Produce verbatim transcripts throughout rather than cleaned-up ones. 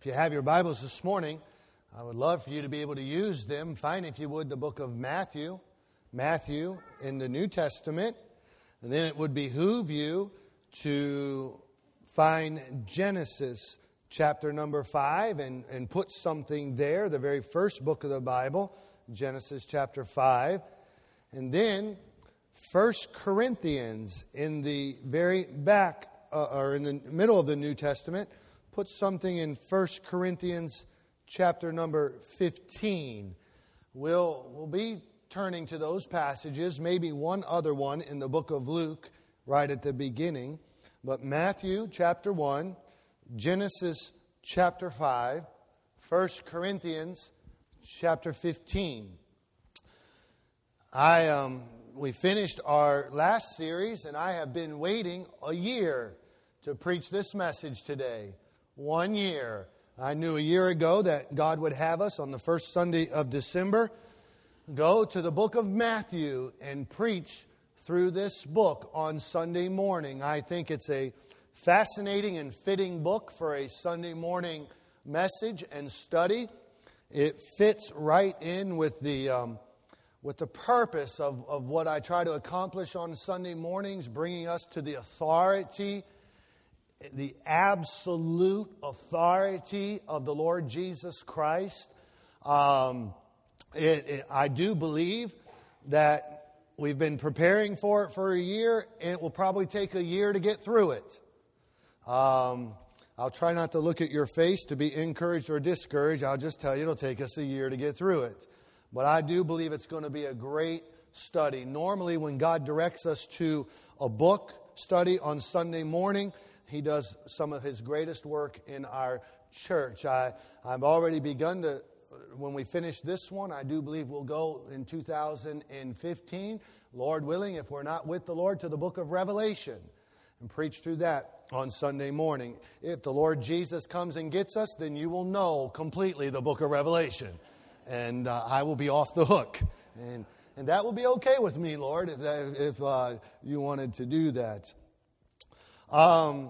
If you have your Bibles this morning, I would love for you to be able to use them. Find, if you would, the book of Matthew. Matthew in the New Testament. And then it would behoove you to find Genesis chapter number five and, and put something there, the very first book of the Bible, Genesis chapter five. And then First Corinthians in the very back, uh, or in the middle of the New Testament. Put something in First Corinthians chapter number fifteen. We'll, we'll be turning to those passages, maybe one other one in the book of Luke right at the beginning. But Matthew chapter one, Genesis chapter five, First Corinthians chapter fifteen. I um, we finished our last series, and I have been waiting a year to preach this message today. One year. I knew a year ago that God would have us on the first Sunday of December go to the book of Matthew and preach through this book on Sunday morning. I think it's a fascinating and fitting book for a Sunday morning message and study. It fits right in with the um, with the purpose of, of what I try to accomplish on Sunday mornings, bringing us to the authority, the absolute authority of the Lord Jesus Christ. Um, it, it, I do believe that we've been preparing for it for a year, and it will probably take a year to get through it. Um, I'll try not to look at your face to be encouraged or discouraged. I'll just tell you it'll take us a year to get through it. But I do believe it's going to be a great study. Normally, when God directs us to a book study on Sunday morning, He does some of His greatest work in our church. I, I've already begun to, when we finish this one, I do believe we'll go in two thousand fifteen, Lord willing, if we're not with the Lord, to the book of Revelation and preach through that on Sunday morning. If the Lord Jesus comes and gets us, then you will know completely the book of Revelation. And uh, I will be off the hook. And and that will be okay with me, Lord, if, if uh, you wanted to do that. Um,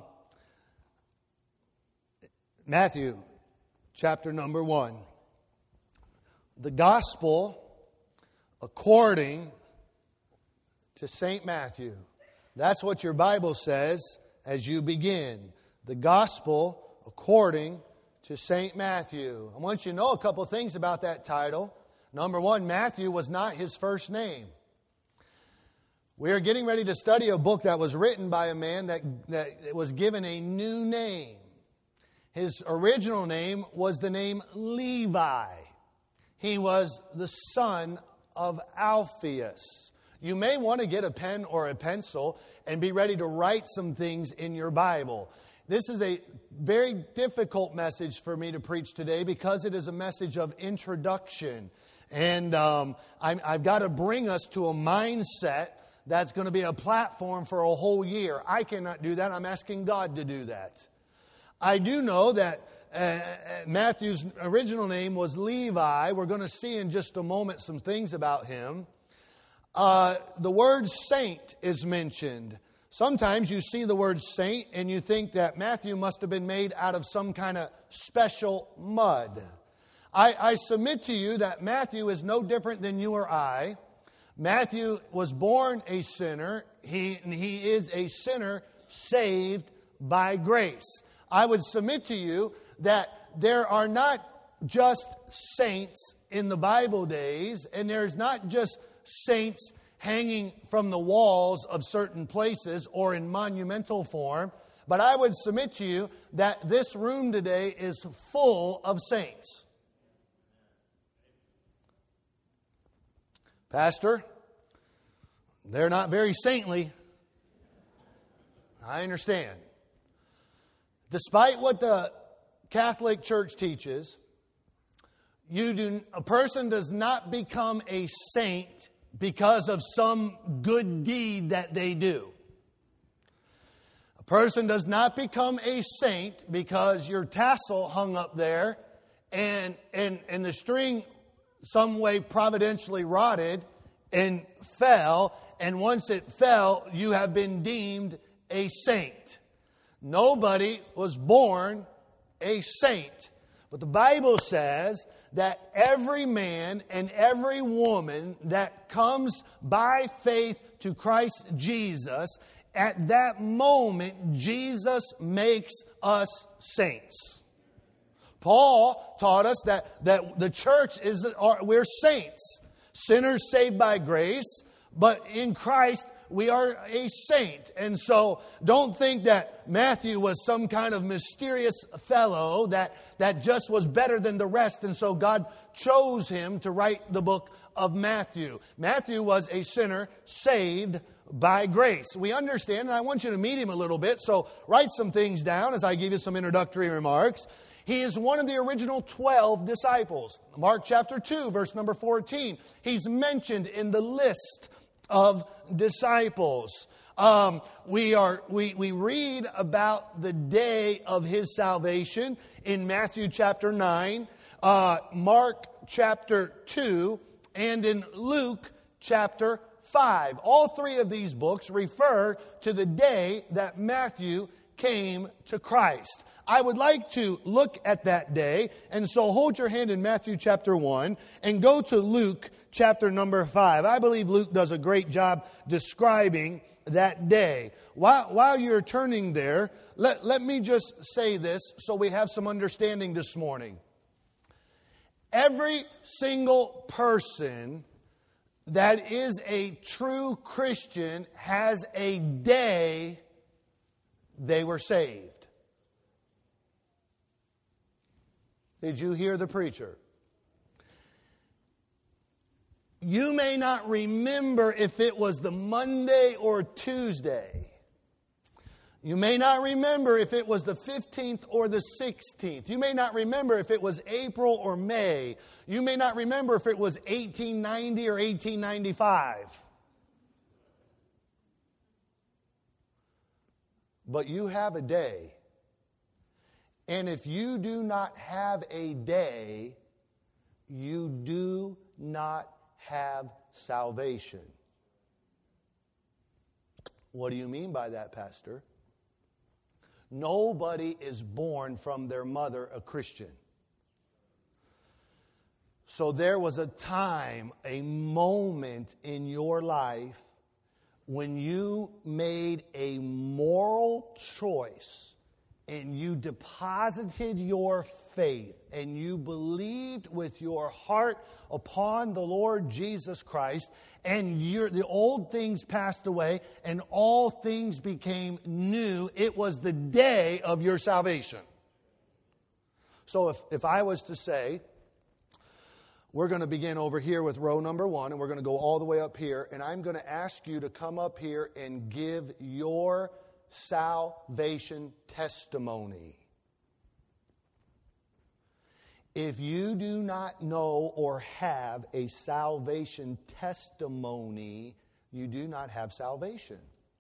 Matthew, chapter number one. The Gospel according to Saint Matthew. That's what your Bible says as you begin. The Gospel according to Saint Matthew. I want you to know a couple things about that title. Number one, Matthew was not his first name. We are getting ready to study a book that was written by a man that, that was given a new name. His original name was the name Levi. He was the son of Alphaeus. You may want to get a pen or a pencil and be ready to write some things in your Bible. This is a very difficult message for me to preach today because it is a message of introduction. And um, I'm, I've got to bring us to a mindset that's going to be a platform for a whole year. I cannot do that. I'm asking God to do that. I do know that uh, Matthew's original name was Levi. We're going to see in just a moment some things about him. Uh, the word saint is mentioned. Sometimes you see the word saint and you think that Matthew must have been made out of some kind of special mud. I, I submit to you that Matthew is no different than you or I. Matthew was born a sinner. He, he is a sinner saved by grace. I would submit to you that there are not just saints in the Bible days, and there's not just saints hanging from the walls of certain places or in monumental form, but I would submit to you that this room today is full of saints. Pastor, they're not very saintly. I understand. Despite what the Catholic Church teaches, you do, a person does not become a saint because of some good deed that they do. A person does not become a saint because your tassel hung up there and, and, and the string some way providentially rotted and fell, and once it fell, you have been deemed a saint. Nobody was born a saint. But the Bible says that every man and every woman that comes by faith to Christ Jesus, at that moment, Jesus makes us saints. Paul taught us that, that the church is, we're saints. Sinners saved by grace, but in Christ we are a saint. And so don't think that Matthew was some kind of mysterious fellow that, that just was better than the rest. And so God chose him to write the book of Matthew. Matthew was a sinner saved by grace. We understand, and I want you to meet him a little bit. So write some things down as I give you some introductory remarks. He is one of the original twelve disciples. Mark chapter two, verse number fourteen. He's mentioned in the list of disciples. Um, we are we we read about the day of his salvation in Matthew chapter nine, uh, Mark chapter two, and in Luke chapter five. All three of these books refer to the day that Matthew came to Christ. I would like to look at that day, and so hold your hand in Matthew chapter one and go to Luke chapter number five. I believe Luke does a great job describing that day. While, while you're turning there, let, let me just say this so we have some understanding this morning. Every single person that is a true Christian has a day they were saved. Did you hear the preacher? You may not remember if it was the Monday or Tuesday. You may not remember if it was the fifteenth or the sixteenth. You may not remember if it was April or May. You may not remember if it was eighteen ninety or eighteen ninety-five. But you have a day. And if you do not have a day, you do not have salvation. What do you mean by that, Pastor? Nobody is born from their mother a Christian. So there was a time, a moment in your life when you made a moral choice and you deposited your faith and you believed with your heart upon the Lord Jesus Christ, and your, the old things passed away and all things became new. It was the day of your salvation. So if, if I was to say, we're going to begin over here with row number one, and we're going to go all the way up here, and I'm going to ask you to come up here and give your salvation testimony. If you do not know or have a salvation testimony, you do not have salvation.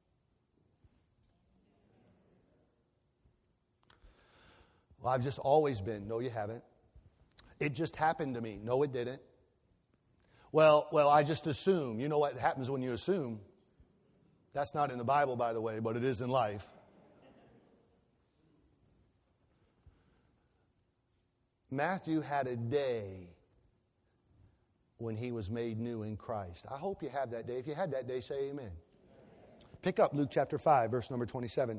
Well, I've just always been. No, you haven't. It just happened to me. No, it didn't. Well, well, I just assume. You know what happens when you assume? That's not in the Bible, by the way, but it is in life. Matthew had a day when he was made new in Christ. I hope you have that day. If you had that day, say amen. Pick up Luke chapter five, verse number twenty-seven.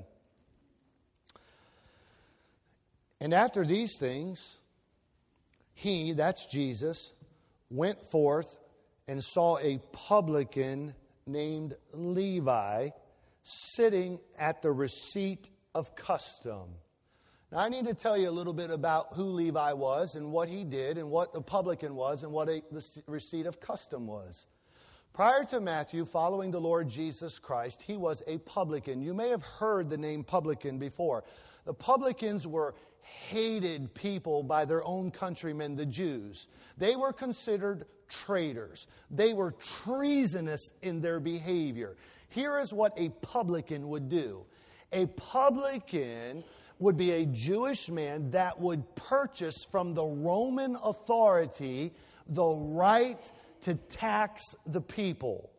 And after these things, he, that's Jesus, went forth and saw a publican named Levi sitting at the receipt of custom. Now, I need to tell you a little bit about who Levi was and what he did and what the publican was and what a, the receipt of custom was. Prior to Matthew following the Lord Jesus Christ, he was a publican. You may have heard the name publican before. The publicans were hated people by their own countrymen, the Jews. They were considered traitors. They were treasonous in their behavior. Here is what a publican would do. A publican would be a Jewish man that would purchase from the Roman authority the right to tax the people.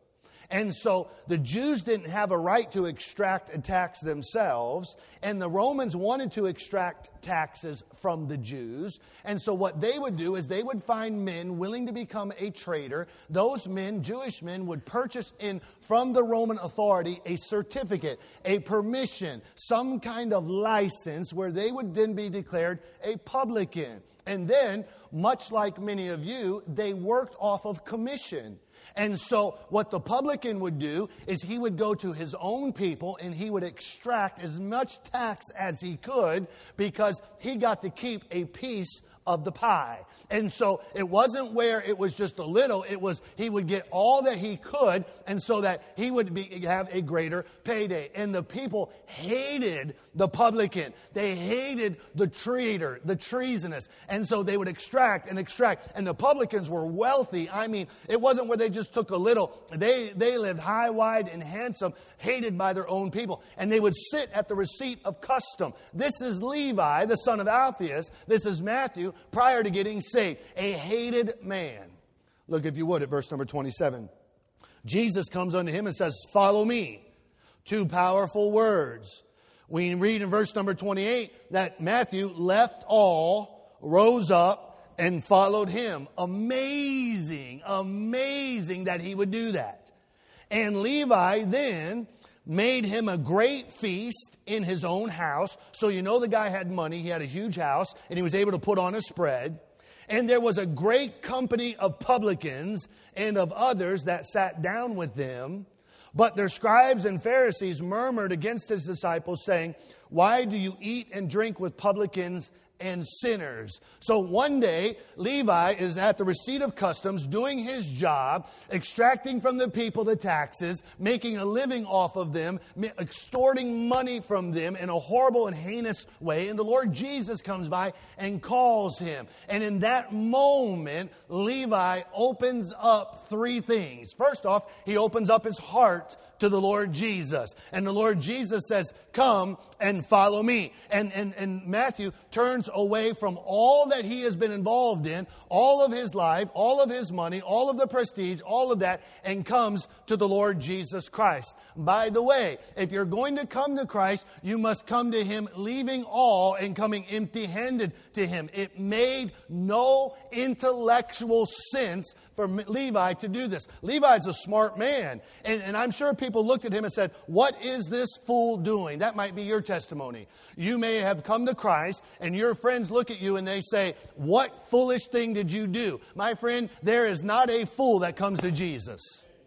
And so the Jews didn't have a right to extract a tax themselves, and the Romans wanted to extract taxes from the Jews. And so what they would do is they would find men willing to become a trader. Those men, Jewish men, would purchase in from the Roman authority a certificate, a permission, some kind of license where they would then be declared a publican. And then, much like many of you, they worked off of commission. And so what the publican would do is he would go to his own people and he would extract as much tax as he could because he got to keep a piece of the pie. And so it wasn't where it was just a little, it was he would get all that he could, and so that he would be, have a greater payday. And the people hated the publican. They hated the traitor, the treasonous. And so they would extract and extract. And the publicans were wealthy. I mean, it wasn't where they just took a little. They, they lived high, wide, and handsome, hated by their own people. And they would sit at the receipt of custom. This is Levi, the son of Alphaeus. This is Matthew, prior to getting saved. A hated man. Look, if you would, at verse number twenty-seven. Jesus comes unto him and says, "Follow me." Two powerful words. We read in verse number twenty-eight that Matthew left all, rose up, and followed him. Amazing, amazing that he would do that. And Levi then made him a great feast in his own house. So you know the guy had money. He had a huge house, and he was able to put on a spread. And there was a great company of publicans and of others that sat down with them. But their scribes and Pharisees murmured against his disciples, saying, "Why do you eat and drink with publicans and sinners?" So one day, Levi is at the receipt of customs, doing his job, extracting from the people the taxes, making a living off of them, extorting money from them in a horrible and heinous way. And the Lord Jesus comes by and calls him. And in that moment, Levi opens up three things. First off, he opens up his heart to the Lord Jesus. And the Lord Jesus says, "Come and follow me." And, and, and Matthew turns away from all that he has been involved in, all of his life, all of his money, all of the prestige, all of that, and comes to the Lord Jesus Christ. By the way, if you're going to come to Christ, you must come to him leaving all and coming empty-handed to him. It made no intellectual sense for Levi to do this. Levi's a smart man. And, and I'm sure people looked at him and said, "What is this fool doing?" That might be your testimony. You may have come to Christ and your friends look at you and they say, "What foolish thing did you do?" My friend, there is not a fool that comes to Jesus.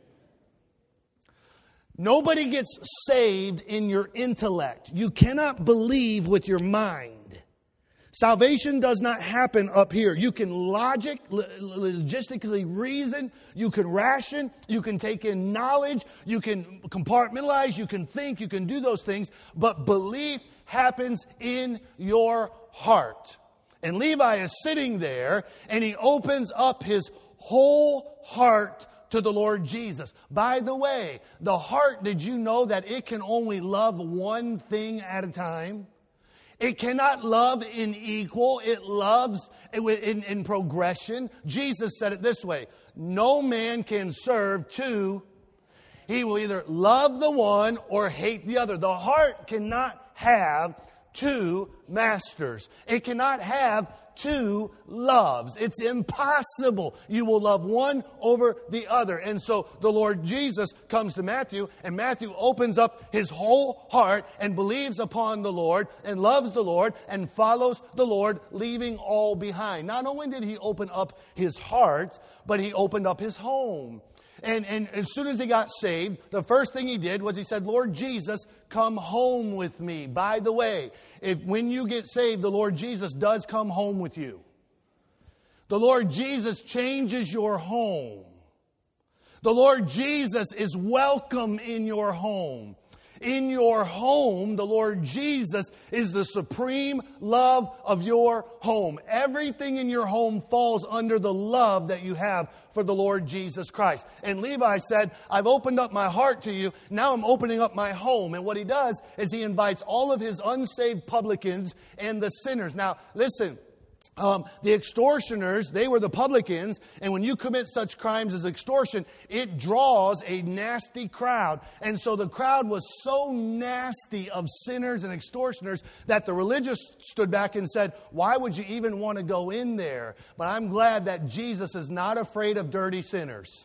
Nobody gets saved in your intellect. You cannot believe with your mind. Salvation does not happen up here. You can logic, logistically reason, you can ration, you can take in knowledge, you can compartmentalize, you can think, you can do those things, but belief happens in your heart. And Levi is sitting there and he opens up his whole heart to the Lord Jesus. By the way, the heart, did you know that it can only love one thing at a time? It cannot love in equal. It loves in, in progression. Jesus said it this way: "No man can serve two. He will either love the one or hate the other." The heart cannot have two masters. It cannot have two loves. It's impossible. You will love one over the other. And so the Lord Jesus comes to Matthew, and Matthew opens up his whole heart and believes upon the Lord and loves the Lord and follows the Lord, leaving all behind. Not only did he open up his heart, but he opened up his home. And, and as soon as he got saved, the first thing he did was he said, "Lord Jesus, come home with me." By the way, if when you get saved, the Lord Jesus does come home with you. The Lord Jesus changes your home. The Lord Jesus is welcome in your home. In your home, the Lord Jesus is the supreme love of your home. Everything in your home falls under the love that you have for the Lord Jesus Christ. And Levi said, "I've opened up my heart to you. Now I'm opening up my home." And what he does is he invites all of his unsaved publicans and the sinners. Now, listen, Um, the extortioners, they were the publicans, and when you commit such crimes as extortion, it draws a nasty crowd. And so the crowd was so nasty of sinners and extortioners that the religious stood back and said, why would you even want to go in there? But I'm glad that Jesus is not afraid of dirty sinners.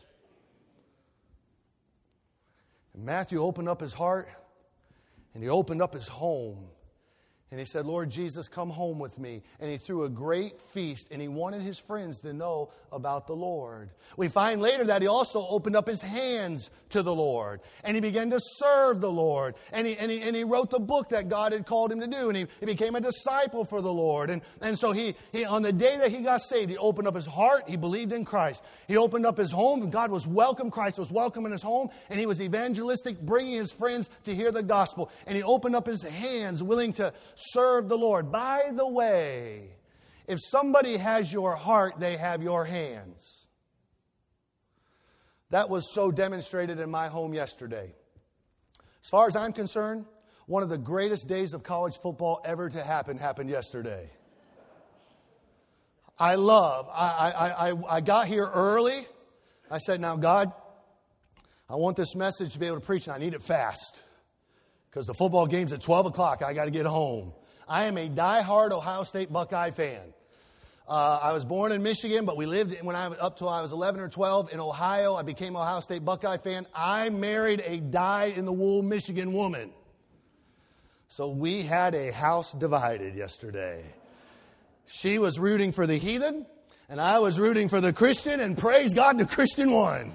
And Matthew opened up his heart, and he opened up his home. And he said, Lord Jesus, come home with me. And he threw a great feast, and he wanted his friends to know about the Lord. We find later that he also opened up his hands to the Lord. And he began to serve the Lord. And he, and he, and he wrote the book that God had called him to do. And he, he became a disciple for the Lord. And, and so he, he, on the day that he got saved, he opened up his heart. He believed in Christ. He opened up his home. And God was welcome. Christ was welcome in his home. And he was evangelistic, bringing his friends to hear the gospel. And he opened up his hands, willing to serve the Lord. By the way, if somebody has your heart, they have your hands. That was so demonstrated in my home yesterday. As far as I'm concerned, one of the greatest days of college football ever to happen happened yesterday. I love, I, I, I, I got here early. I said, now God, I want this message to be able to preach, and I need it fast. Because the football game's at twelve o'clock. I got to get home. I am a diehard Ohio State Buckeye fan. Uh, I was born in Michigan, but we lived when I was up till I was eleven or twelve in Ohio. I became an Ohio State Buckeye fan. I married a dyed-in-the-wool Michigan woman. So we had a house divided yesterday. She was rooting for the heathen, and I was rooting for the Christian, and praise God, the Christian won.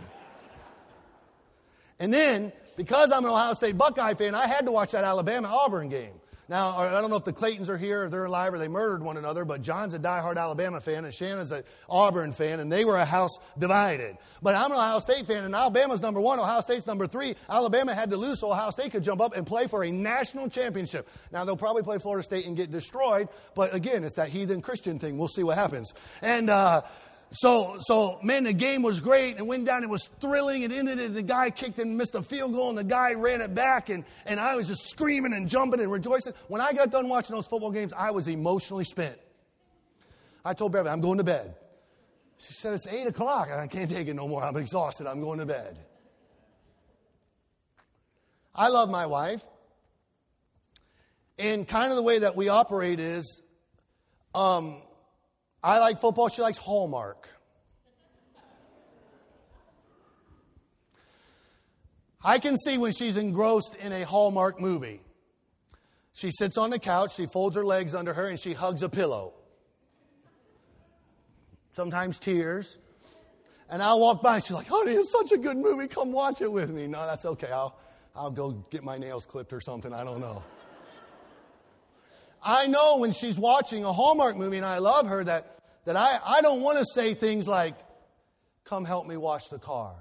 And then, because I'm an Ohio State Buckeye fan, I had to watch that Alabama-Auburn game. Now, I don't know if the Claytons are here, or they're alive, or they murdered one another, but John's a diehard Alabama fan, and Shannon's an Auburn fan, and they were a house divided. But I'm an Ohio State fan, and Alabama's number one, Ohio State's number three. Alabama had to lose so Ohio State could jump up and play for a national championship. Now, they'll probably play Florida State and get destroyed, but again, it's that heathen Christian thing. We'll see what happens. And, uh... So, so man, the game was great. It went down. It was thrilling. It ended. And the guy kicked and missed a field goal, and the guy ran it back. And, and I was just screaming and jumping and rejoicing. When I got done watching those football games, I was emotionally spent. I told Beverly, I'm going to bed. She said, it's eight o'clock. I can't take it no more. I'm exhausted. I'm going to bed. I love my wife. And kind of the way that we operate is, um, I like football. She likes Hallmark. I can see when she's engrossed in a Hallmark movie. She sits on the couch, she folds her legs under her, and she hugs a pillow. Sometimes tears. And I'll walk by, and she's like, honey, it's such a good movie. Come watch it with me. No, that's okay. I'll, I'll go get my nails clipped or something. I don't know. I know when she's watching a Hallmark movie and I love her that, that I, I don't want to say things like, come help me wash the car.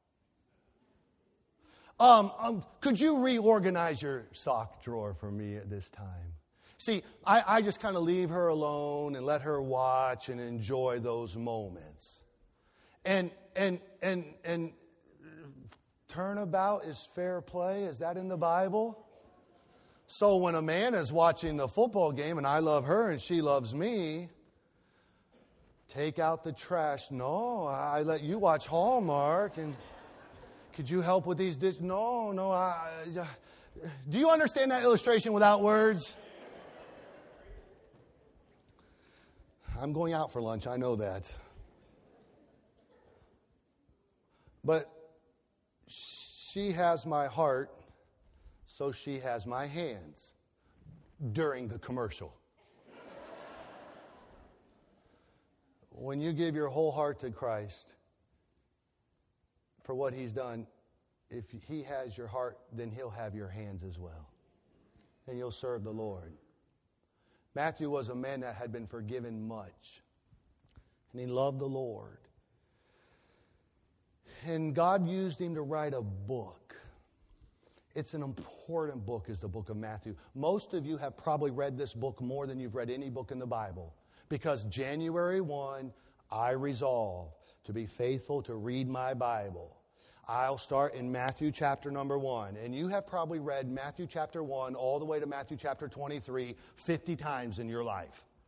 Um, um, could you reorganize your sock drawer for me at this time? See, I, I just kind of leave her alone and let her watch and enjoy those moments. And, and, and, and turnabout is fair play. Is that in the Bible? So when a man is watching the football game and I love her and she loves me, take out the trash. No, I let you watch Hallmark. And could you help with these dishes? No, no. I, do you understand that illustration without words? I'm going out for lunch. I know that. But she has my heart. So she has my hands during the commercial. When you give your whole heart to Christ for what He's done, if He has your heart, then He'll have your hands as well. And you'll serve the Lord. Matthew was a man that had been forgiven much. And he loved the Lord. And God used him to write a book. It's an important book, is the book of Matthew. Most of you have probably read this book more than you've read any book in the Bible. Because January first, I resolve to be faithful to read my Bible. I'll start in Matthew chapter number one. And you have probably read Matthew chapter one all the way to Matthew chapter twenty-three fifty times in your life.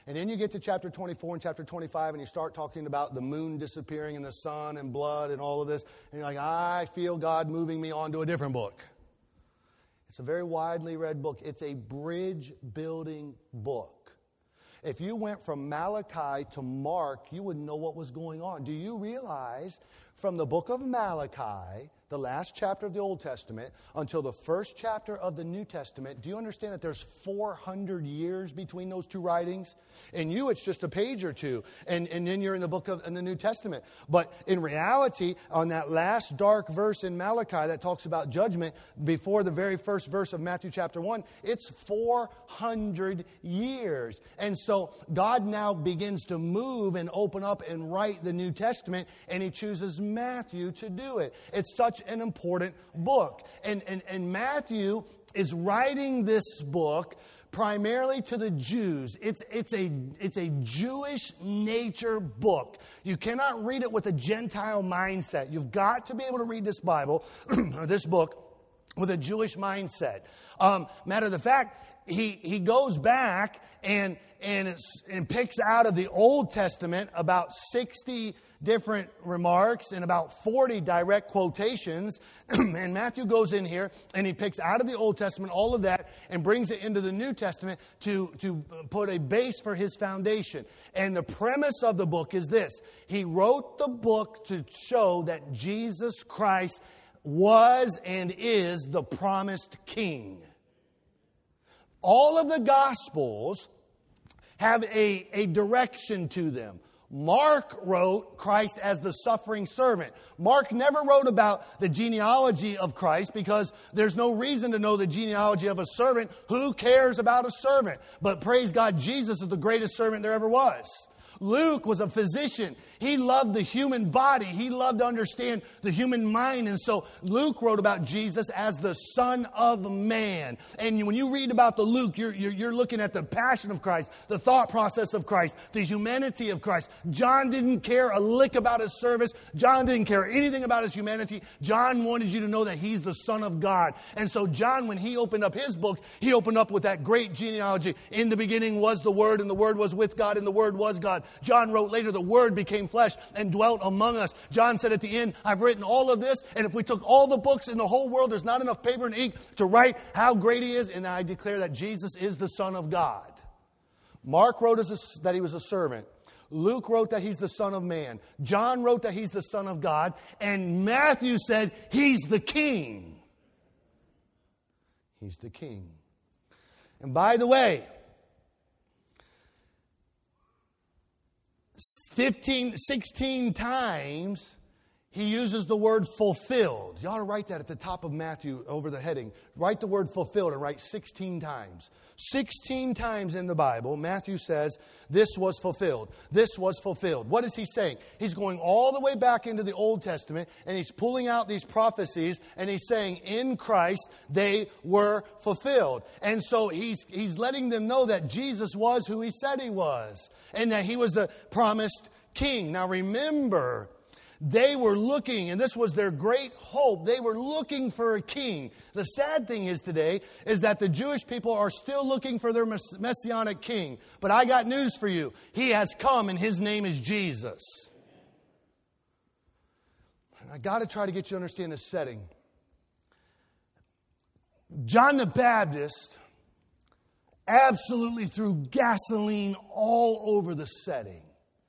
And then you get to chapter twenty-four and chapter twenty-five, and you start talking about the moon disappearing and the sun and blood and all of this. And you're like, I feel God moving me on to a different book. It's a very widely read book. It's a bridge-building book. If you went from Malachi to Mark, you wouldn't know what was going on. Do you realize from the book of Malachi, the last chapter of the Old Testament, until the first chapter of the New Testament, do you understand that there's four hundred years between those two writings? In you, it's just a page or two, and, and then you're in the book of in the New Testament. But in reality, on that last dark verse in Malachi that talks about judgment, before the very first verse of Matthew chapter one, it's four hundred years. And so God now begins to move and open up and write the New Testament, and He chooses Matthew to do it. It's such an important book. And, and, and Matthew is writing this book primarily to the Jews. It's, it's, a, it's a Jewish nature book. You cannot read it with a Gentile mindset. You've got to be able to read this Bible, this book, with a Jewish mindset. Um, matter of the fact, he, he goes back and, and, it's, and picks out of the Old Testament about sixty different remarks and about forty direct quotations. And Matthew goes in here and he picks out of the Old Testament all of that and brings it into the New Testament to, to put a base for his foundation. And the premise of the book is this. He wrote the book to show that Jesus Christ was and is the promised King. All of the Gospels have a, a direction to them. Mark wrote Christ as the suffering servant. Mark never wrote about the genealogy of Christ because there's no reason to know the genealogy of a servant. Who cares about a servant? But praise God, Jesus is the greatest servant there ever was. Luke was a physician. He loved the human body. He loved to understand the human mind. And so Luke wrote about Jesus as the Son of Man. And when you read about the Luke, you're, you're, you're looking at the passion of Christ, the thought process of Christ, the humanity of Christ. John didn't care a lick about his service. John didn't care anything about his humanity. John wanted you to know that he's the Son of God. And so John, when he opened up his book, he opened up with that great genealogy. In the beginning was the Word, and the Word was with God, and the Word was God. John wrote later, the Word became flesh and dwelt among us. John said at the end, I've written all of this, and if we took all the books in the whole world, there's not enough paper and ink to write how great He is, and I declare that Jesus is the Son of God. Mark wrote as a, that He was a servant. Luke wrote that He's the Son of Man. John wrote that He's the Son of God, and Matthew said He's the King. He's the King. And by the way, fifteen, sixteen times he uses the word fulfilled. You ought to write that at the top of Matthew over the heading. Write the word fulfilled and write sixteen times. sixteen times in the Bible, Matthew says, this was fulfilled. This was fulfilled. What is he saying? He's going all the way back into the Old Testament and he's pulling out these prophecies and he's saying, in Christ, they were fulfilled. And so he's, he's letting them know that Jesus was who He said He was and that He was the promised King. Now remember, they were looking, and this was their great hope, they were looking for a king. The sad thing is today is that the Jewish people are still looking for their messianic king. But I got news for you. He has come and His name is Jesus. And I got to try to get you to understand this setting. John the Baptist absolutely threw gasoline all over the setting.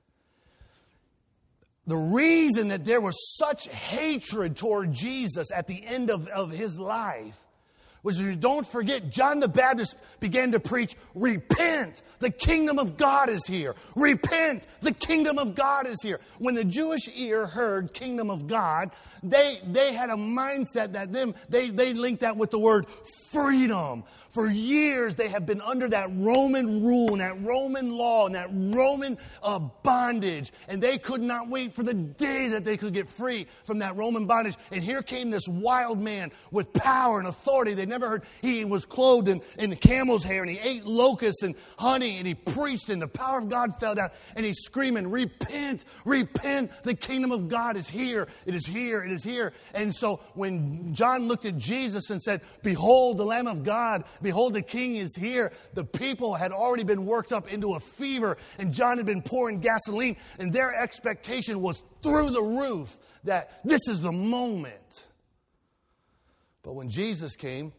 The reason that there was such hatred toward Jesus at the end of, of His life was, don't forget, John the Baptist began to preach, repent, the kingdom of God is here. Repent, the kingdom of God is here. When the Jewish ear heard kingdom of God, they, they had a mindset that them, they, they linked that with the word freedom. For years, they have been under that Roman rule and that Roman law and that Roman uh, bondage. And they could not wait for the day that they could get free from that Roman bondage. And here came this wild man with power and authority they never heard. He was clothed in, in camel's hair, and he ate locusts and honey, and he preached, and the power of God fell down, and he's screaming, repent, repent, the kingdom of God is here, it is here, it is here. And so when John looked at Jesus and said, behold the Lamb of God, behold the King is here, the people had already been worked up into a fever, and John had been pouring gasoline, and their expectation was through the roof that this is the moment. But when Jesus came,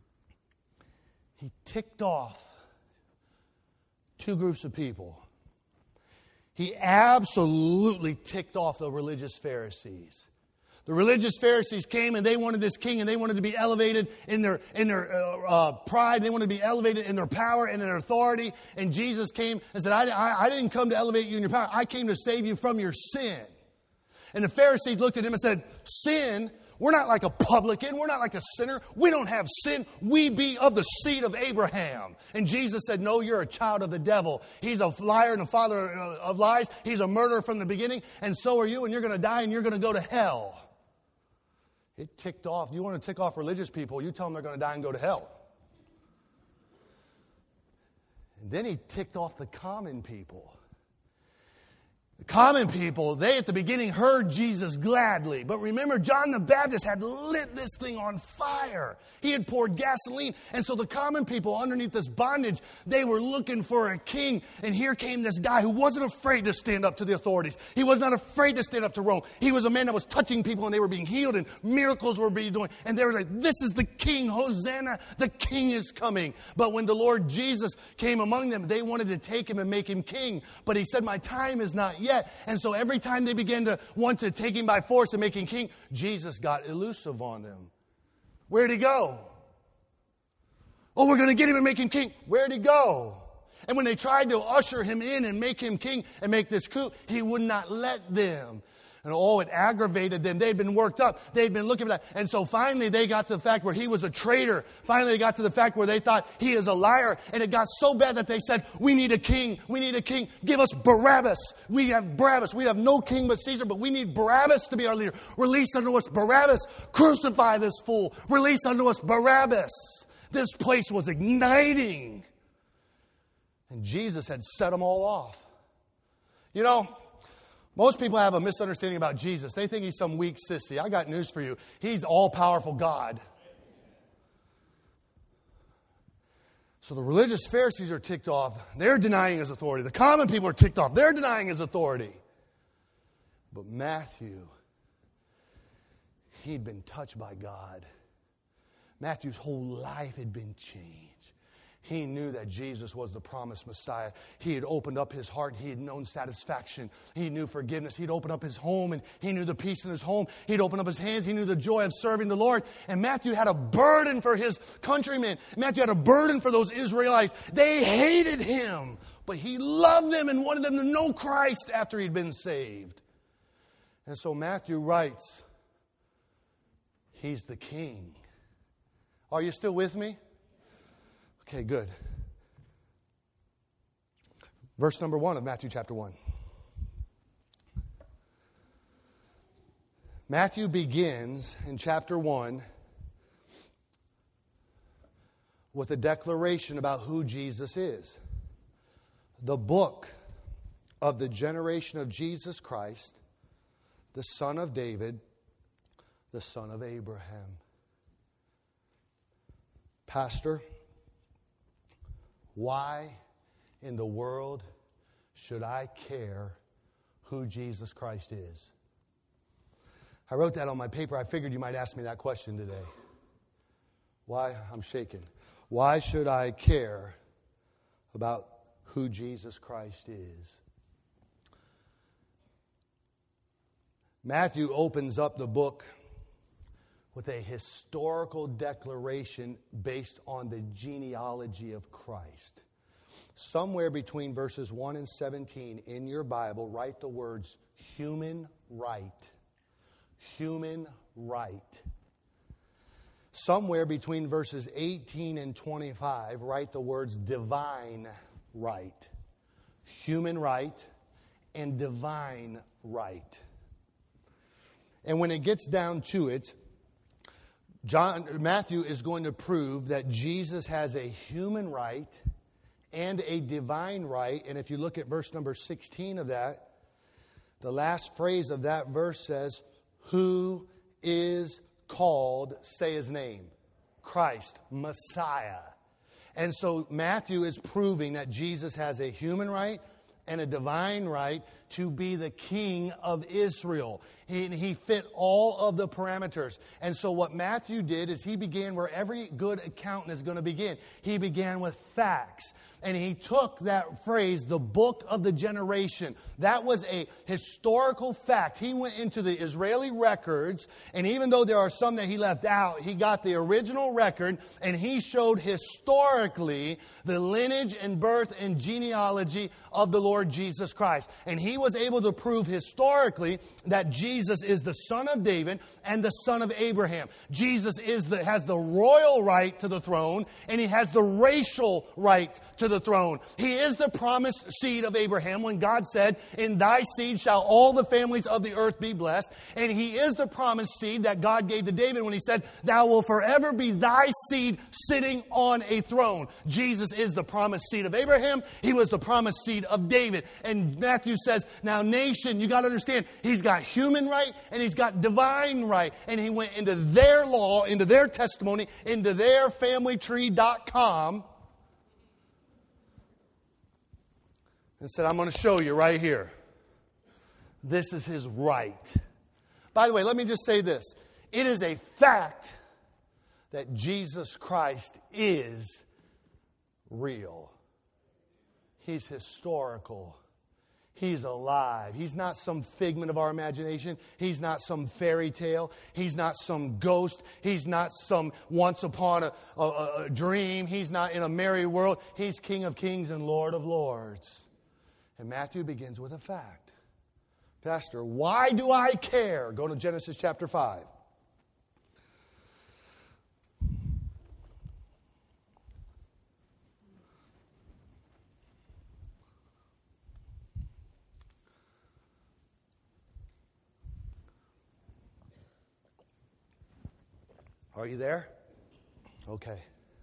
he ticked off two groups of people. He absolutely ticked off the religious Pharisees. The religious Pharisees came and they wanted this king, and they wanted to be elevated in their in their uh, uh, pride. They wanted to be elevated in their power and in their authority. And Jesus came and said, I, I, I didn't come to elevate you in your power. I came to save you from your sin. And the Pharisees looked at him and said, sin? We're not like a publican. We're not like a sinner. We don't have sin. We be of the seed of Abraham. And Jesus said, no, you're a child of the devil. He's a liar and a father of lies. He's a murderer from the beginning. And so are you. And you're going to die and you're going to go to hell. It ticked off. You want to tick off religious people, you tell them they're going to die and go to hell. And then he ticked off the common people. The common people, they at the beginning heard Jesus gladly. But remember, John the Baptist had lit this thing on fire. He had poured gasoline. And so the common people underneath this bondage, they were looking for a king. And here came this guy who wasn't afraid to stand up to the authorities. He was not afraid to stand up to Rome. He was a man that was touching people and they were being healed and miracles were being done. And they were like, this is the king, Hosanna, the king is coming. But when the Lord Jesus came among them, they wanted to take him and make him king. But he said, my time is not yet. Yet. And so every time they began to want to take him by force and make him king, Jesus got elusive on them. Where'd he go? Oh, we're going to get him and make him king. Where'd he go? And when they tried to usher him in and make him king and make this coup, he would not let them. And oh, it aggravated them. They'd been worked up. They'd been looking for that. And so finally they got to the fact where he was a traitor. Finally they got to the fact where they thought he is a liar. And it got so bad that they said, we need a king. We need a king. Give us Barabbas. We have Barabbas. We have no king but Caesar, but we need Barabbas to be our leader. Release unto us Barabbas. Crucify this fool. Release unto us Barabbas. This place was igniting. And Jesus had set them all off. You know, most people have a misunderstanding about Jesus. They think he's some weak sissy. I got news for you. He's all-powerful God. So the religious Pharisees are ticked off. They're denying his authority. The common people are ticked off. They're denying his authority. But Matthew, he'd been touched by God. Matthew's whole life had been changed. He knew that Jesus was the promised Messiah. He had opened up his heart. He had known satisfaction. He knew forgiveness. He'd opened up his home, and he knew the peace in his home. He'd opened up his hands. He knew the joy of serving the Lord. And Matthew had a burden for his countrymen. Matthew had a burden for those Israelites. They hated him, but he loved them and wanted them to know Christ after he'd been saved. And so Matthew writes, he's the king. Are you still with me? Okay, good. Verse number one of Matthew chapter one. Matthew begins in chapter one with a declaration about who Jesus is. The book of the generation of Jesus Christ, the son of David, the son of Abraham. Pastor, why in the world should I care who Jesus Christ is? I wrote that on my paper. I figured you might ask me that question today. Why? I'm shaking. Why should I care about who Jesus Christ is? Matthew opens up the book with a historical declaration based on the genealogy of Christ. Somewhere between verses one and seventeen in your Bible, write the words human right. Human right. Somewhere between verses eighteen and twenty-five, write the words divine right. Human right and divine right. And when it gets down to it, John, Matthew is going to prove that Jesus has a human right and a divine right. And if you look at verse number sixteen of that, the last phrase of that verse says, who is called, say his name, Christ, Messiah. And so Matthew is proving that Jesus has a human right and a divine right to be the king of Israel. He, he fit all of the parameters. And so what Matthew did is he began where every good accountant is going to begin. He began with facts. And he took that phrase, the book of the generation. That was a historical fact. He went into the Israeli records, and even though there are some that he left out, he got the original record, and he showed historically the lineage and birth and genealogy of the Lord Jesus Christ. And he was able to prove historically that Jesus is the son of David and the son of Abraham. Jesus is the, has the royal right to the throne, and he has the racial right to the throne. He is the promised seed of Abraham when God said, in thy seed shall all the families of the earth be blessed. And he is the promised seed that God gave to David when he said, thou will forever be thy seed sitting on a throne. Jesus is the promised seed of Abraham. He was the promised seed of David. And Matthew says, now nation, you got to understand, he's got human right and he's got divine right. And he went into their law, into their testimony, into their family tree dot com and said, I'm going to show you right here. This is his right. By the way, let me just say this. It is a fact that Jesus Christ is real. He's historical. He's alive. He's not some figment of our imagination. He's not some fairy tale. He's not some ghost. He's not some once upon a, a, a dream. He's not in a merry world. He's King of kings and Lord of lords. And Matthew begins with a fact. Pastor, why do I care? Go to Genesis chapter five. Are you there? Okay.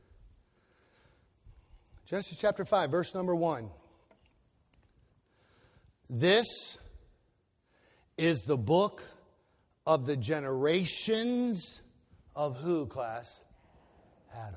Genesis chapter five, verse number one. This is the book of the generations of who, class? Adam.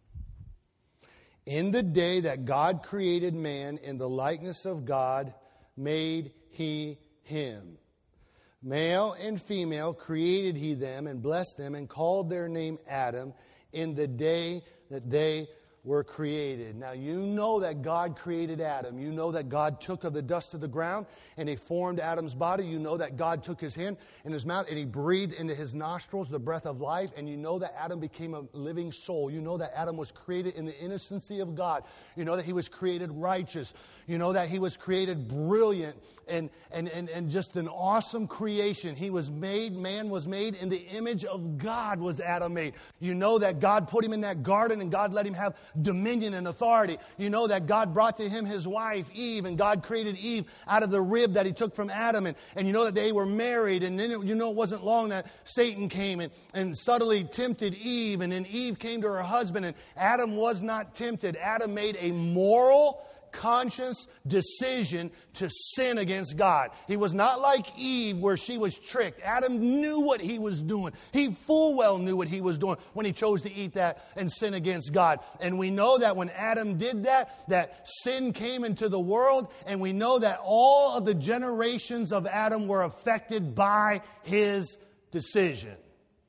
In the day that God created man, in the likeness of God made he him. Male and female created he them and blessed them and called their name Adam in the day that they were created. Now you know that God created Adam. You know that God took of the dust of the ground and he formed Adam's body. You know that God took his hand in his mouth and he breathed into his nostrils the breath of life. And you know that Adam became a living soul. You know that Adam was created in the innocency of God. You know that he was created righteous. You know that he was created brilliant and, and, and, and just an awesome creation. He was made, man was made in the image of God was Adam made. You know that God put him in that garden and God let him have dominion and authority. You know that God brought to him his wife, Eve, and God created Eve out of the rib that he took from Adam. And, and you know that they were married. And then it, you know it wasn't long that Satan came and, and subtly tempted Eve. And then Eve came to her husband and Adam was not tempted. Adam made a moral, conscious decision to sin against God. He was not like Eve where she was tricked. Adam knew what he was doing. He full well knew what he was doing when he chose to eat that and sin against God. And we know that when Adam did that, that sin came into the world, and we know that all of the generations of Adam were affected by his decision.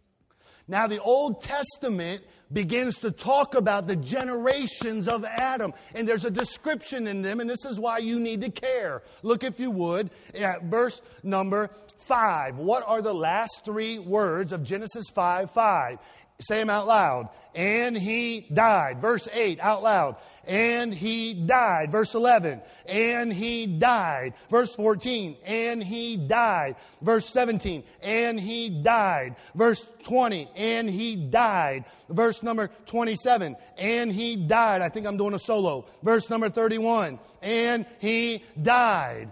Now the Old Testament begins to talk about the generations of Adam. And there's a description in them, and this is why you need to care. Look, if you would, at verse number five. What are the last three words of Genesis five five? Say them out loud. And he died. Verse eight, out loud. And he died. Verse eleven. And he died. Verse fourteen. And he died. Verse seventeen. And he died. Verse twenty. And he died. Verse number twenty-seven. And he died. I think I'm doing a solo. Verse number thirty-one. And he died.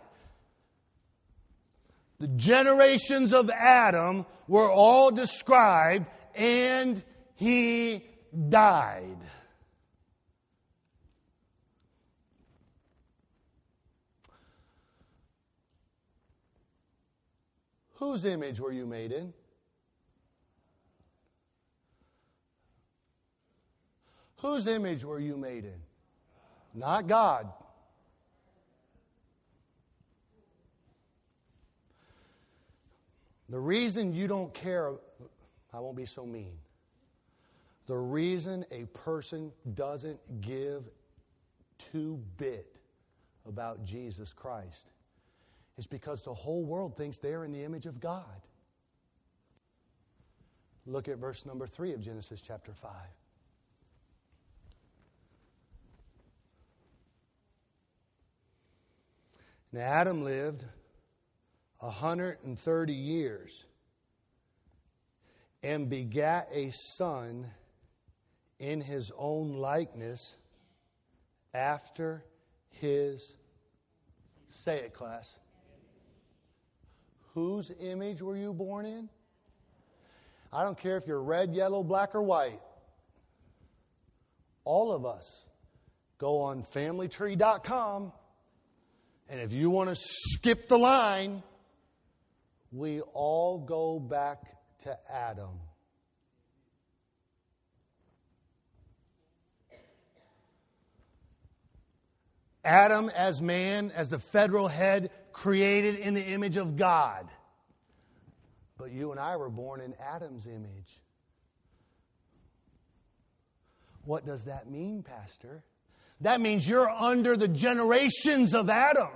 The generations of Adam were all described, and He died. Whose image were you made in? Whose image were you made in? Not God. The reason you don't care, I won't be so mean. The reason a person doesn't give two bit about Jesus Christ is because the whole world thinks they're in the image of God. Look at verse number three of Genesis chapter five. Now Adam lived one hundred thirty years and begat a son in his own likeness after his, say it class, whose image were you born in? I don't care if you're red, yellow, black, or white. All of us go on family tree dot com, and if you want to skip the line, we all go back to Adam. Adam as man, as the federal head, created in the image of God. But you and I were born in Adam's image. What does that mean, Pastor? That means you're under the generations of Adam.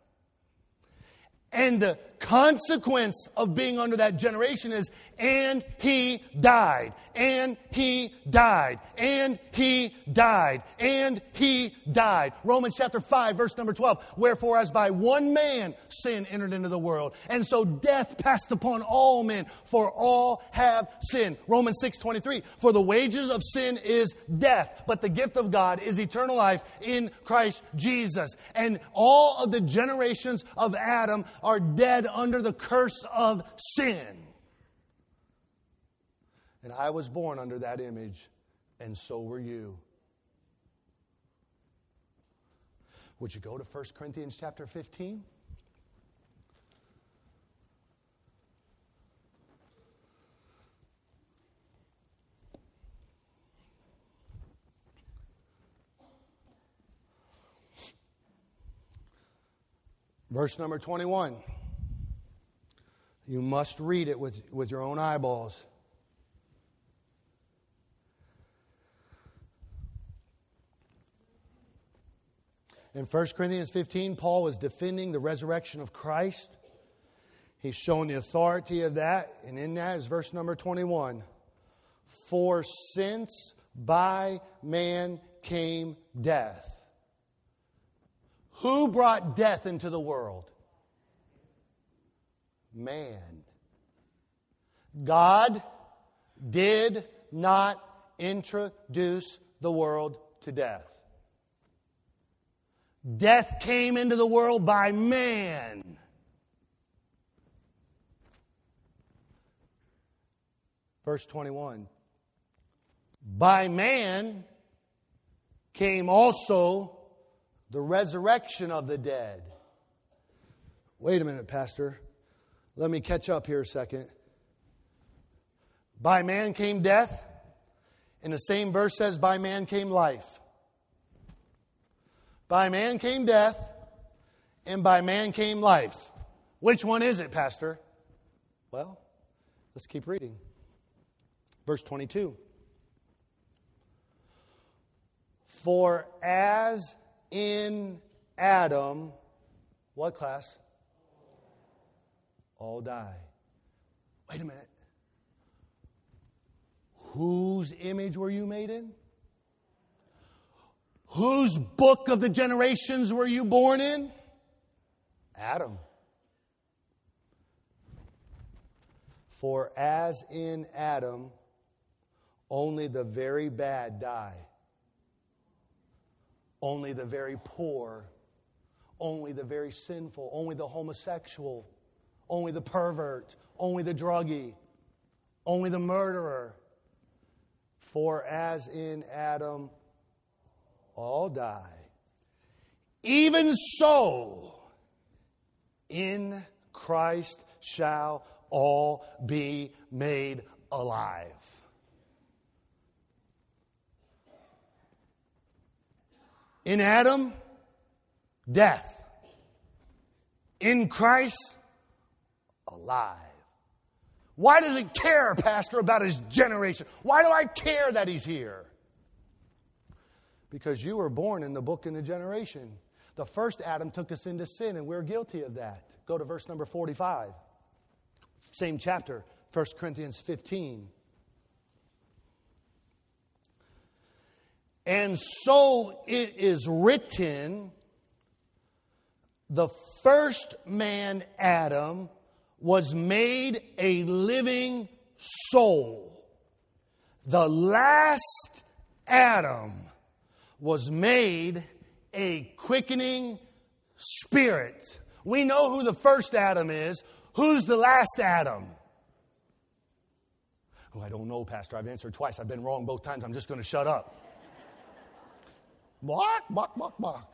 And the consequence of being under that generation is, and he died, and he died, and he died, and he died. Romans chapter five, verse number twelve. Wherefore, as by one man sin entered into the world, and so death passed upon all men, for all have sinned. Romans six twenty-three. For the wages of sin is death, but the gift of God is eternal life in Christ Jesus. And all of the generations of Adam are dead under the curse of sin. And I was born under that image, and so were you. Would you go to First Corinthians chapter fifteen? Verse number twenty-one. You must read it with, with your own eyeballs. In First Corinthians fifteen, Paul was defending the resurrection of Christ. He's showing the authority of that. And in that is verse number twenty-one. For since by man came death. Who brought death into the world? Man. God did not introduce the world to death. Death came into the world by man. Verse twenty-one. By man came also the resurrection of the dead. Wait a minute, Pastor. Let me catch up here a second. By man came death. And the same verse says, by man came life. By man came death. And by man came life. Which one is it, Pastor? Well, let's keep reading. Verse twenty-two. For as in Adam, what class? All die. Wait a minute. Whose image were you made in? Whose book of the generations were you born in? Adam. For as in Adam, only the very bad die. Only the very poor. Only the very sinful. Only the homosexual. Only the pervert, only the druggie, only the murderer For as in Adam all die, even so in Christ shall all be made alive. In Adam, death. In Christ, alive. Why does it care, Pastor, about his generation? Why do I care that he's here? Because you were born in the book and the generation. The first Adam took us into sin, and we're guilty of that. Go to verse number forty-five. Same chapter, First Corinthians fifteen. And so it is written, the first man, Adam, was made a living soul. The last Adam was made a quickening spirit. We know who the first Adam is. Who's the last Adam? Oh, I don't know, Pastor. I've answered twice. I've been wrong both times. I'm just going to shut up. Bark, bark, bark, bark.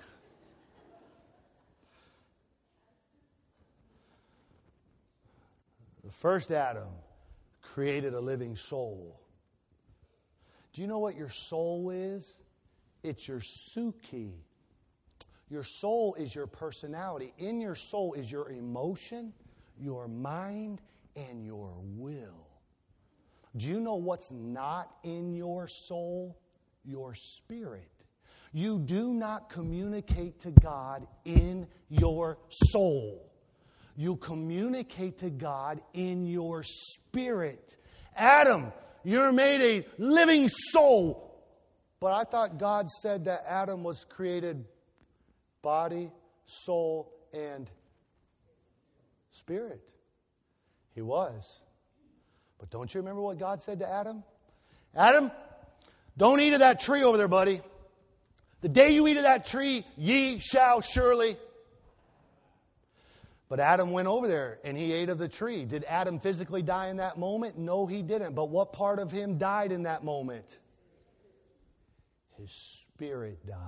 The first Adam created a living soul. Do you know what your soul is? It's your psyche. Your soul is your personality. In your soul is your emotion, your mind, and your will. Do you know what's not in your soul? Your spirit. You do not communicate to God in your soul. You communicate to God in your spirit. Adam, you're made a living soul. But I thought God said that Adam was created body, soul, and spirit. He was. But don't you remember what God said to Adam? Adam, don't eat of that tree over there, buddy. The day you eat of that tree, ye shall surely. But Adam went over there and he ate of the tree. Did Adam physically die in that moment? No, he didn't. But what part of him died in that moment? His spirit died.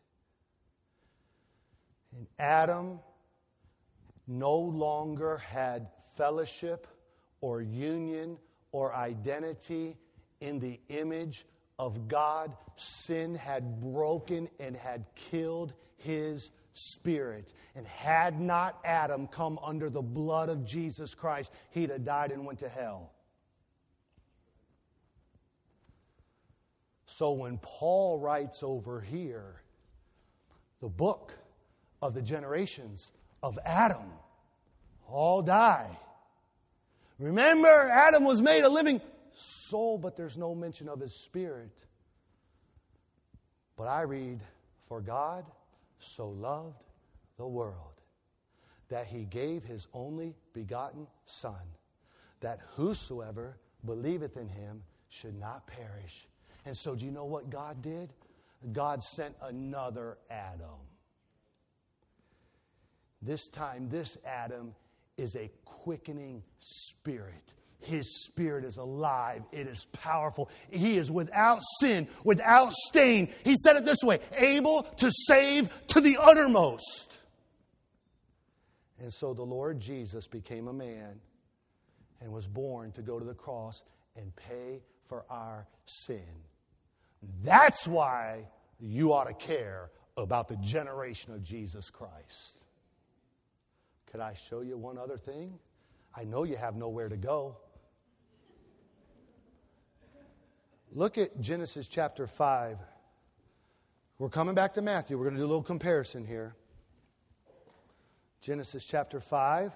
And Adam no longer had fellowship or union or identity in the image of God. Sin had broken and had killed his spirit. And had not Adam come under the blood of Jesus Christ, he'd have died and went to hell. So when Paul writes over here, the book of the generations of Adam all die. Remember, Adam was made a living soul, but there's no mention of his spirit. But I read, for God so loved the world that he gave his only begotten Son, that whosoever believeth in him should not perish. And so do you know what God did? God sent another Adam. This time, this Adam is a quickening spirit. His spirit is alive. It is powerful. He is without sin, without stain. He said it this way, able to save to the uttermost. And so the Lord Jesus became a man and was born to go to the cross and pay for our sin. That's why you ought to care about the generation of Jesus Christ. Could I show you one other thing? I know you have nowhere to go. Look at Genesis chapter five. We're coming back to Matthew. We're going to do a little comparison here. Genesis chapter five.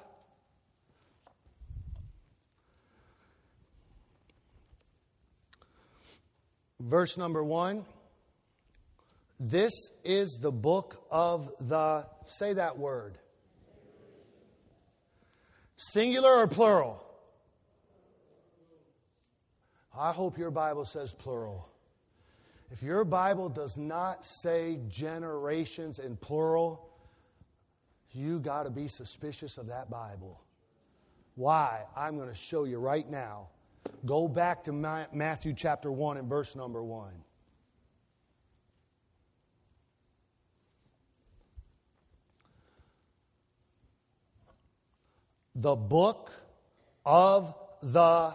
Verse number one. This is the book of the, say that word. Singular or plural? I hope your Bible says plural. If your Bible does not say generations in plural, you got to be suspicious of that Bible. Why? I'm going to show you right now. Go back to Matthew chapter one and verse number one. The book of the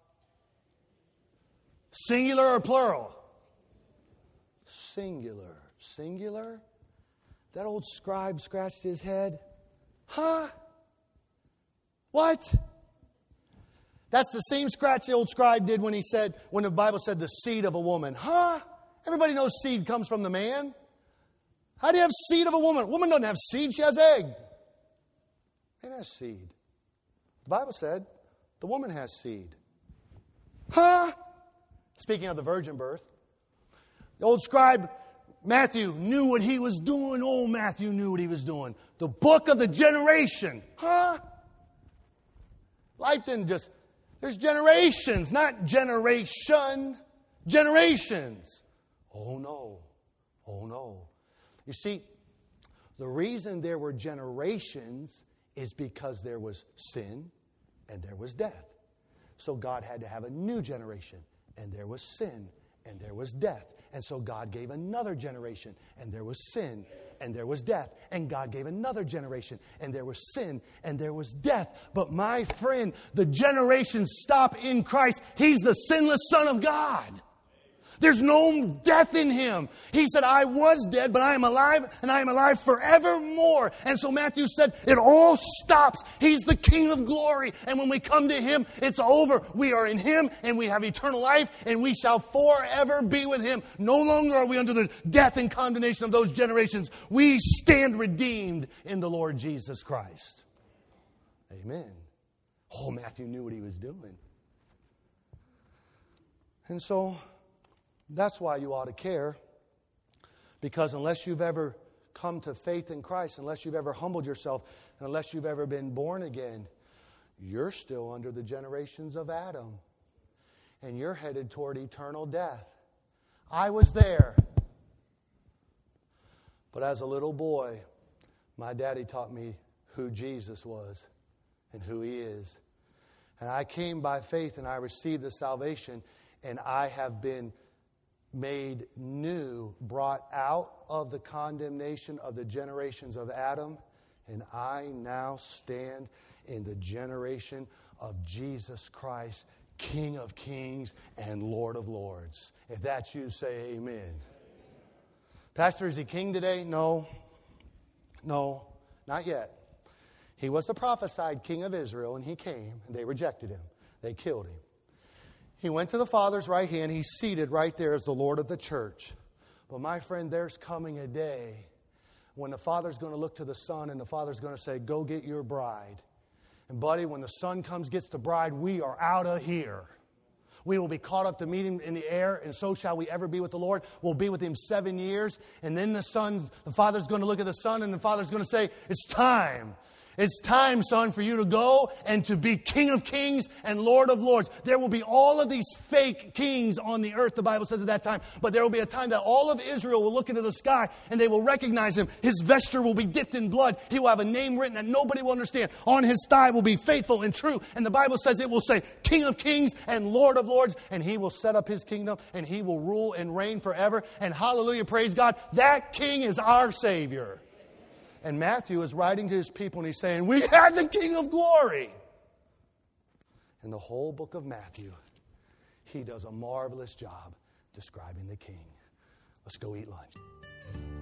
singular or plural? Singular. Singular? That old scribe scratched his head. Huh? What? That's the same scratch the old scribe did when he said, when the Bible said the seed of a woman. Huh? Everybody knows seed comes from the man. How do you have seed of a woman? A woman doesn't have seed, she has egg. It has seed. The Bible said the woman has seed. Huh? Speaking of the virgin birth, the old scribe Matthew knew what he was doing. Old Matthew knew what he was doing. The book of the generation. Huh? Life didn't just... There's generations, not generation. Generations. Oh no. Oh no. You see, the reason there were generations is because there was sin and there was death. So God had to have a new generation, and there was sin and there was death. And so God gave another generation, and there was sin, and there was death. And God gave another generation, and there was sin, and there was death. But my friend, the generations stop in Christ. He's the sinless Son of God. There's no death in Him. He said, I was dead, but I am alive, and I am alive forevermore. And so Matthew said, it all stops. He's the King of glory. And when we come to Him, it's over. We are in Him, and we have eternal life, and we shall forever be with Him. No longer are we under the death and condemnation of those generations. We stand redeemed in the Lord Jesus Christ. Amen. Oh, Matthew knew what he was doing. And so... that's why you ought to care, because unless you've ever come to faith in Christ, unless you've ever humbled yourself, and unless you've ever been born again, you're still under the generations of Adam, and you're headed toward eternal death. I was there. But as a little boy, my daddy taught me who Jesus was and who He is. And I came by faith and I received the salvation, and I have been made new, brought out of the condemnation of the generations of Adam, and I now stand in the generation of Jesus Christ, King of kings and Lord of lords. If that's you, say amen. Pastor, is He king today? No. No, not yet. He was the prophesied king of Israel, and He came, and they rejected Him. They killed Him. He went to the Father's right hand. He's seated right there as the Lord of the church. But my friend, there's coming a day when the Father's going to look to the Son, and the Father's going to say, go get your bride. And buddy, when the Son comes, gets the bride, we are out of here. We will be caught up to meet Him in the air, and so shall we ever be with the Lord. We'll be with Him seven years. And then the Son, the Father's going to look at the Son, and the Father's going to say, it's time. It's time, son, for you to go and to be King of kings and Lord of lords. There will be all of these fake kings on the earth, the Bible says at that time. But there will be a time that all of Israel will look into the sky and they will recognize Him. His vesture will be dipped in blood. He will have a name written that nobody will understand. On His thigh will be faithful and true. And the Bible says it will say King of kings and Lord of lords. And He will set up His kingdom and He will rule and reign forever. And hallelujah, praise God, that King is our Savior. And Matthew is writing to his people and he's saying, we had the King of glory. In the whole book of Matthew, he does a marvelous job describing the King. Let's go eat lunch.